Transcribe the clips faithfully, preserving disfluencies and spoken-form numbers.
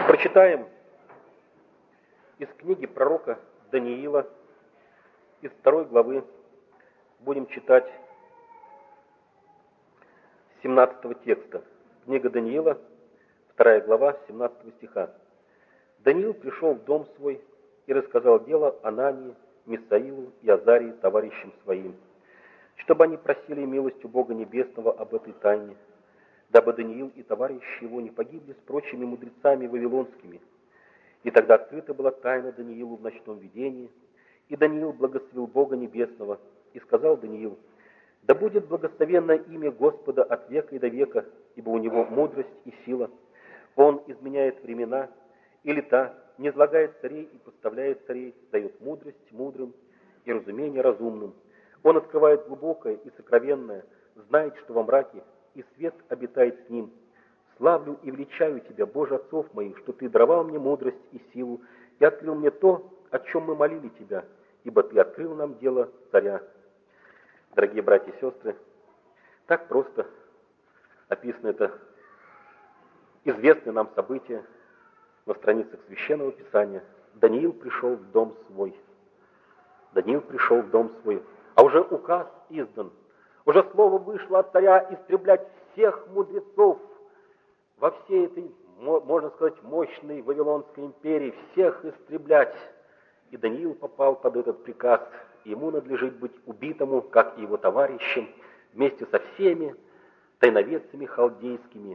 Прочитаем из книги пророка Даниила, из второй главы, будем читать семнадцатого текста. Книга Даниила, вторая глава, семнадцатого стиха. «Даниил пришел в дом свой и рассказал дело Анании, Мисаилу и Азарии, товарищам своим, чтобы они просили милость у Бога Небесного об этой тайне, дабы Даниил и товарищи его не погибли с прочими мудрецами вавилонскими. И тогда открыта была тайна Даниилу в ночном видении, и Даниил благословил Бога Небесного, и сказал Даниил: да будет благословенно имя Господа от века и до века, ибо у него мудрость и сила. Он изменяет времена и лета, низвергает царей и поставляет царей, дает мудрость мудрым и разумение разумным. Он открывает глубокое и сокровенное, знает, что во мраке, и свет обитает с ним. Славлю и величаю тебя, Боже отцов моих, что ты даровал мне мудрость и силу, и открыл мне то, о чем мы молили тебя, ибо ты открыл нам дело царя». Дорогие братья и сестры, так просто описано это известное нам событие на страницах Священного Писания. Даниил пришел в дом свой. Даниил пришел в дом свой. А уже указ издан. Уже слово вышло от царя истреблять всех мудрецов во всей этой, можно сказать, мощной Вавилонской империи, всех истреблять. И Даниил попал под этот приказ. Ему надлежит быть убитому, как и его товарищам, вместе со всеми тайноведцами халдейскими.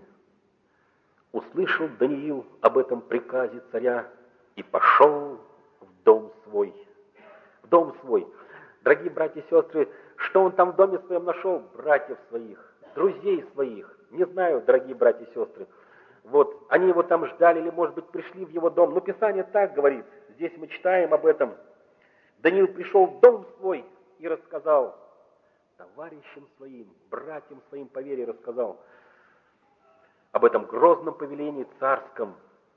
Услышал Даниил об этом приказе царя и пошел в дом свой. В дом свой. Дорогие братья и сестры, что он там в доме своем нашел? Братьев своих, друзей своих. Не знаю, дорогие братья и сестры. Вот, они его там ждали или, может быть, пришли в его дом. Но Писание так говорит. Здесь мы читаем об этом. Даниил пришел в дом свой и рассказал товарищам своим, братьям своим по вере рассказал об этом грозном повелении царском.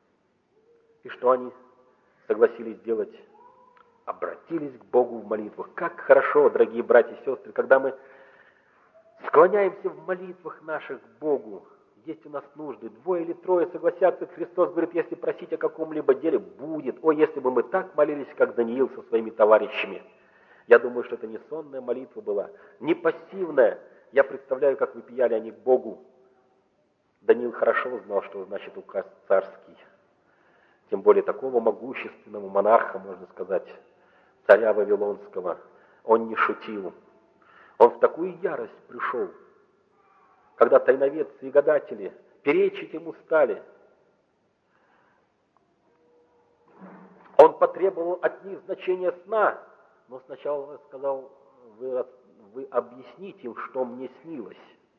И что они согласились сделать? Обратились к Богу в молитвах. Как хорошо, дорогие братья и сестры, когда мы склоняемся в молитвах наших к Богу. Есть у нас нужды. Двое или трое согласятся. Христос говорит, если просить о каком-либо деле, будет. О, если бы мы так молились, как Даниил со своими товарищами. Я думаю, что это не сонная молитва была, не пассивная. Я представляю, как вопияли они к Богу. Даниил хорошо знал, что значит указ царский. Тем более такого могущественного монарха, можно сказать, царя Вавилонского. Он не шутил. Он в такую ярость пришел, когда тайноведцы и гадатели перечить ему стали. Он потребовал от них значения сна, но сначала сказал: вы, вы объясните им, что мне снилось.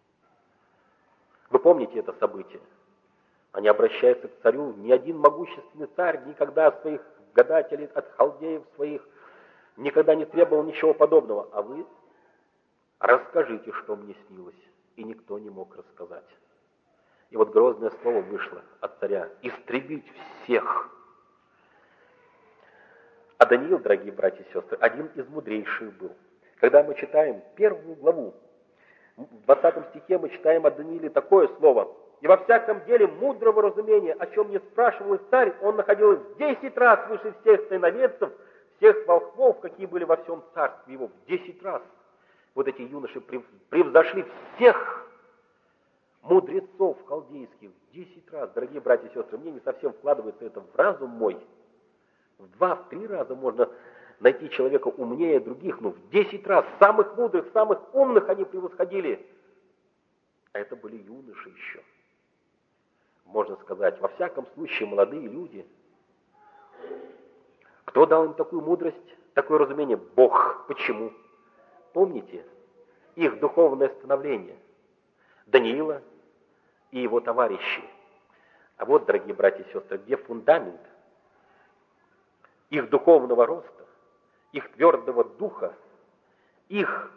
Вы помните это событие? Они обращаются к царю. Ни один могущественный царь никогда от своих гадателей, от халдеев своих, никогда не требовал ничего подобного. А вы расскажите, что мне снилось. И никто не мог рассказать. И вот грозное слово вышло от царя: истребить всех. А Даниил, дорогие братья и сестры, один из мудрейших был. Когда мы читаем первую главу, в двадцатом стихе мы читаем о Данииле такое слово: и во всяком деле мудрого разумения, о чем не спрашивал их царь, он находил в десять раз выше всех тайноведцев, всех волхвов, какие были во всем царстве его, в десять раз. Вот эти юноши превзошли всех мудрецов халдейских в десять раз. Дорогие братья и сестры, мне не совсем вкладывается это в разум мой. В два, в три раза можно найти человека умнее других, но в десять раз самых мудрых, самых умных они превосходили. А это были юноши еще. Можно сказать, во всяком случае, молодые люди. Кто дал им такую мудрость, такое разумение? Бог. Почему? Помните их духовное становление Даниила и его товарищей. А вот, дорогие братья и сестры, где фундамент их духовного роста, их твердого духа, их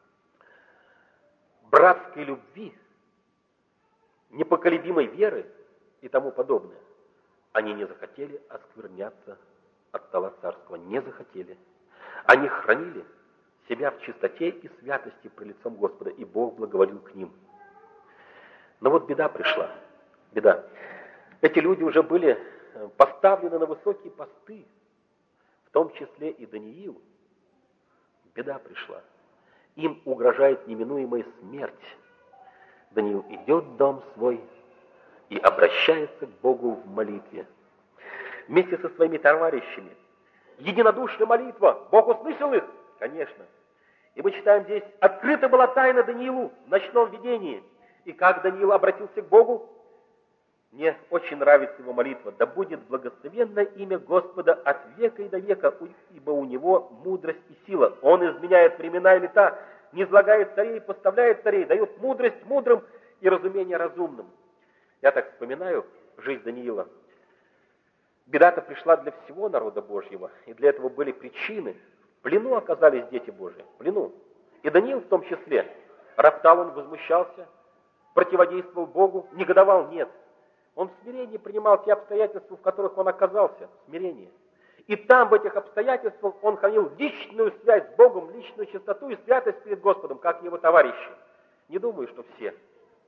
братской любви, непоколебимой веры и тому подобное. Они не захотели оскверняться от стола царского, не захотели. Они хранили себя в чистоте и святости пред лицом Господа, и Бог благоволил к ним. Но вот беда пришла, беда. Эти люди уже были поставлены на высокие посты, в том числе и Даниил, беда пришла. Им угрожает неминуемая смерть. Даниил идет в дом свой и обращается к Богу в молитве. Вместе со своими товарищами. Единодушная молитва. Бог услышал их? Конечно. И мы читаем здесь, открыта была тайна Даниилу в ночном видении. И как Даниил обратился к Богу? Мне очень нравится его молитва. Да будет благословенно имя Господа от века и до века, ибо у него мудрость и сила. Он изменяет времена и лета, низлагает царей, поставляет царей, дает мудрость мудрым и разумение разумным. Я так вспоминаю жизнь Даниила. Беда-то пришла для всего народа Божьего, и для этого были причины. В плену оказались дети Божьи, в плену. И Даниил в том числе. Роптал он, возмущался, противодействовал Богу, негодовал? Нет. Он в смирении принимал те обстоятельства, в которых он оказался, в смирении. И там, в этих обстоятельствах, он хранил личную связь с Богом, личную чистоту и святость перед Господом, как его товарищи. Не думаю, что все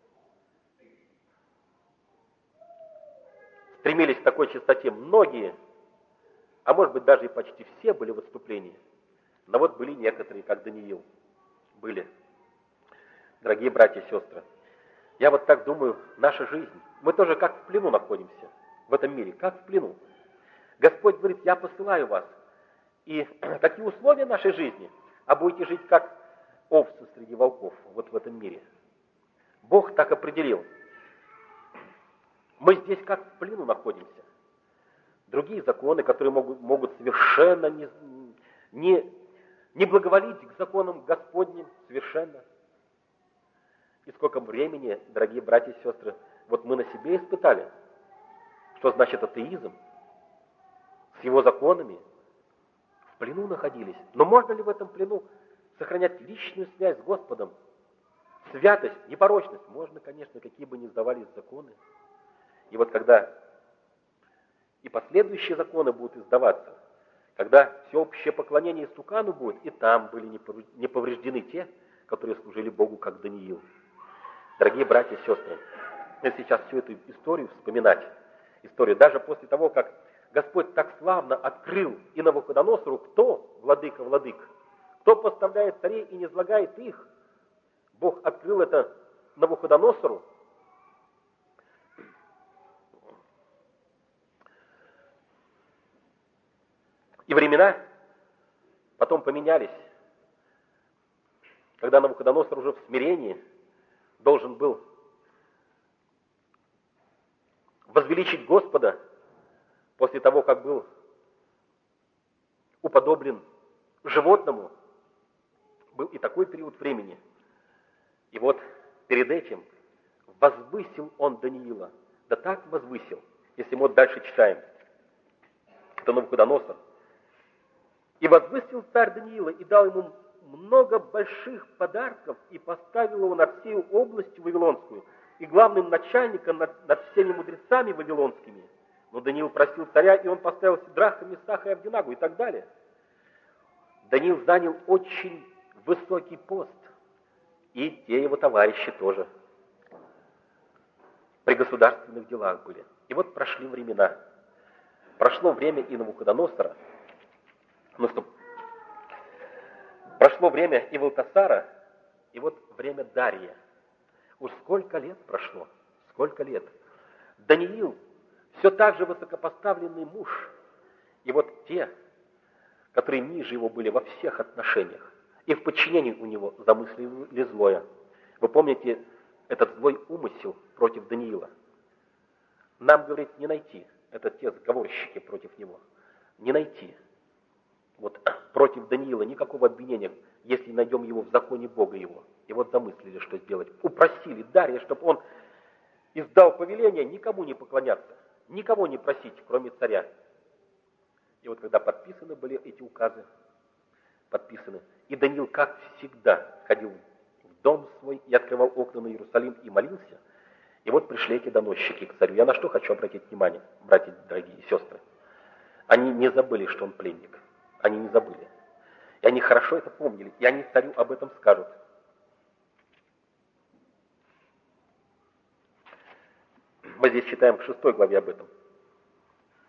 стремились к такой чистоте. Многие, а может быть даже и почти все были в отступлении. Но вот были некоторые, как Даниил. Были. Дорогие братья и сестры, я вот так думаю, наша жизнь, мы тоже как в плену находимся в этом мире, как в плену. Господь говорит, я посылаю вас. И такие условия нашей жизни, а будете жить как овцы среди волков вот в этом мире. Бог так определил. Мы здесь как в плену находимся. Другие законы, которые могут, могут совершенно не, не, не благоволить к законам Господним, совершенно. И сколько времени, дорогие братья и сестры, вот мы на себе испытали, что значит атеизм, с его законами, в плену находились. Но можно ли в этом плену сохранять личную связь с Господом? Святость, непорочность? Можно, конечно, какие бы ни сдавались законы. И вот когда и последующие законы будут издаваться, когда всеобщее поклонение истукану будет, и там были не повреждены те, которые служили Богу, как Даниил. Дорогие братья и сестры, если сейчас всю эту историю вспоминать, историю, даже после того, как Господь так славно открыл и Навуходоносору, кто владыка владык, кто поставляет царей и низлагает их, Бог открыл это Навуходоносору. И времена потом поменялись, когда Навуходоносор уже в смирении должен был возвеличить Господа после того, как был уподоблен животному. Был и такой период времени. И вот перед этим возвысил он Даниила. Да так возвысил, если мы вот дальше читаем, это Навуходоносор. И возвысил царь Даниила и дал ему много больших подарков и поставил его над всей областью Вавилонскую и главным начальником над, над всеми мудрецами вавилонскими. Но Даниил просил царя, и он поставил Сидраха, Месаха и Авдинагу и так далее. Даниил занял очень высокий пост, и те его товарищи тоже при государственных делах были. И вот прошли времена. Прошло время и Навуходоносора, наступ... прошло время и Валтасара, и вот время Дария. Уж сколько лет прошло, сколько лет. Даниил все так же высокопоставленный муж. И вот те, которые ниже его были во всех отношениях, и в подчинении у него замыслили злое. Вы помните этот злой умысел против Даниила? Нам, говорит, не найти. Это те заговорщики против него. Не найти. Вот против Даниила никакого обвинения, если найдем его в законе Бога его. И вот замыслили, что сделать. Упросили Дария, чтобы он издал повеление никому не поклоняться, никого не просить, кроме царя. И вот когда подписаны были эти указы, подписаны, и Даниил, как всегда, ходил в дом свой и открывал окна на Иерусалим и молился, и вот пришли эти доносчики к царю. Я на что хочу обратить внимание, братья дорогие и сестры. Они не забыли, что он пленник. Они не забыли. И они хорошо это помнили. И они царю об этом скажут. Мы здесь читаем в шестой главе об этом.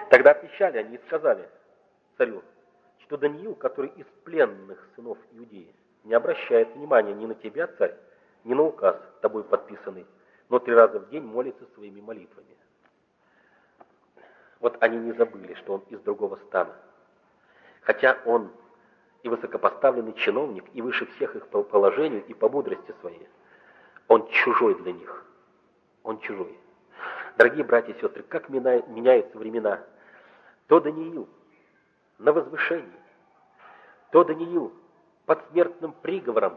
Тогда отвечали они и сказали царю, что Даниил, который из пленных сынов Иудеи, не обращает внимания ни на тебя, царь, ни на указ, тобой подписанный, но три раза в день молится своими молитвами. Вот они не забыли, что он из другого стана. Хотя он и высокопоставленный чиновник, и выше всех их по положению, и по мудрости своей, он чужой для них. Он чужой. Дорогие братья и сестры, как меняются времена. То Даниил на возвышении, то Даниил под смертным приговором,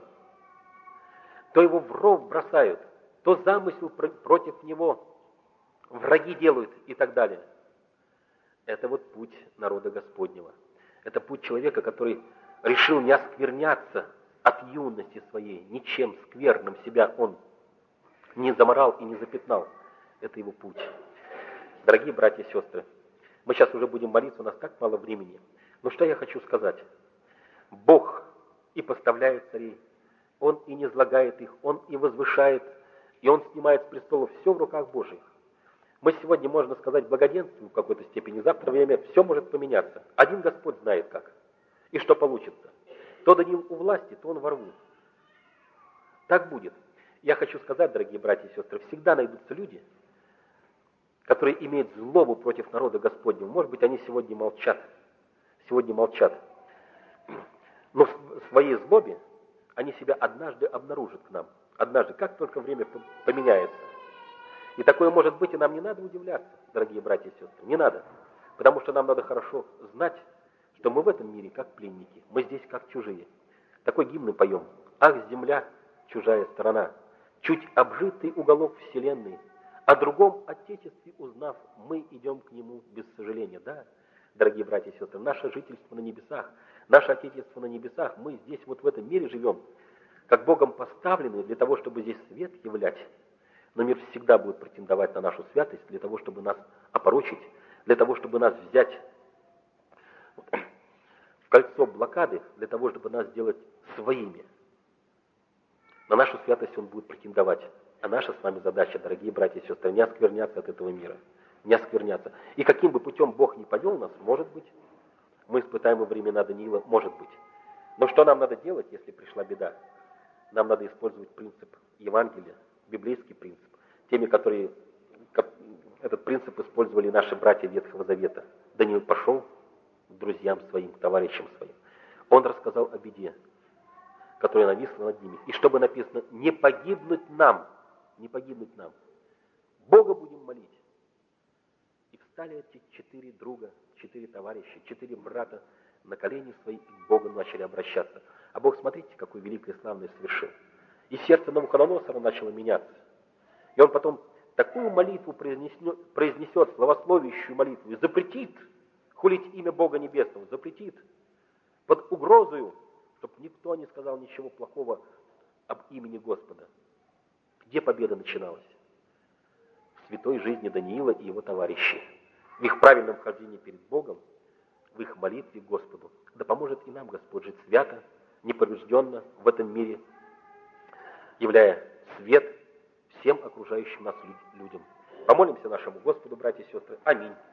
то его в ров бросают, то замысел против него враги делают и так далее. Это вот путь народа Господнего. Это путь человека, который решил не оскверняться от юности своей, ничем скверным себя он не заморал и не запятнал. Это его путь. Дорогие братья и сестры, мы сейчас уже будем молиться, у нас так мало времени. Но что я хочу сказать? Бог и поставляет царей, Он и низлагает их, Он и возвышает, и Он снимает с престолов все в руках Божьих. Мы сегодня, можно сказать, благоденствуем в какой-то степени, завтра время все может поменяться. Один Господь знает как и что получится. То Даниил у власти, то он во рву. Так будет. Я хочу сказать, дорогие братья и сестры, всегда найдутся люди, которые имеют злобу против народа Господнего. Может быть, они сегодня молчат. Сегодня молчат. Но в своей злобе они себя однажды обнаружат к нам. Однажды, как только время поменяется. И такое может быть, и нам не надо удивляться, дорогие братья и сестры. Не надо. Потому что нам надо хорошо знать, что мы в этом мире как пленники. Мы здесь как чужие. Такой гимн мы поем. Ах, земля, чужая сторона, чуть обжитый уголок вселенной. О другом отечестве узнав, мы идем к нему без сожаления. Да, дорогие братья и сестры, наше жительство на небесах, наше отечество на небесах, мы здесь вот в этом мире живем, как Богом поставлены для того, чтобы здесь свет являть. Но мир всегда будет претендовать на нашу святость для того, чтобы нас опорочить, для того, чтобы нас взять в кольцо блокады, для того, чтобы нас сделать своими. На нашу святость он будет претендовать. А наша с вами задача, дорогие братья и сестры, не оскверняться от этого мира. Не оскверняться. И каким бы путем Бог ни повел нас, может быть, мы испытаем во времена Даниила, может быть. Но что нам надо делать, если пришла беда? Нам надо использовать принцип Евангелия, библейский принцип, теми, которые этот принцип использовали наши братья Ветхого Завета. Даниил пошел к друзьям своим, к товарищам своим. Он рассказал о беде, которая нависла над ними. И чтобы написано, не погибнуть нам, не погибнуть нам. Бога будем молить. И встали эти четыре друга, четыре товарища, четыре брата на колени свои и к Богу начали обращаться. А Бог, смотрите, какой великий и славный совершил. И сердце Навуходоносора начало меняться. И он потом такую молитву произнесет, произнесет славословящую молитву, и запретит хулить имя Бога Небесного, запретит под угрозою, чтобы никто не сказал ничего плохого об имени Господа. Где победа начиналась? В святой жизни Даниила и его товарищей. В их правильном хождении перед Богом, в их молитве к Господу. Да поможет и нам Господь жить свято, неповрежденно в этом мире, являя свет всем окружающим нас людям. Помолимся нашему Господу, братья и сестры. Аминь.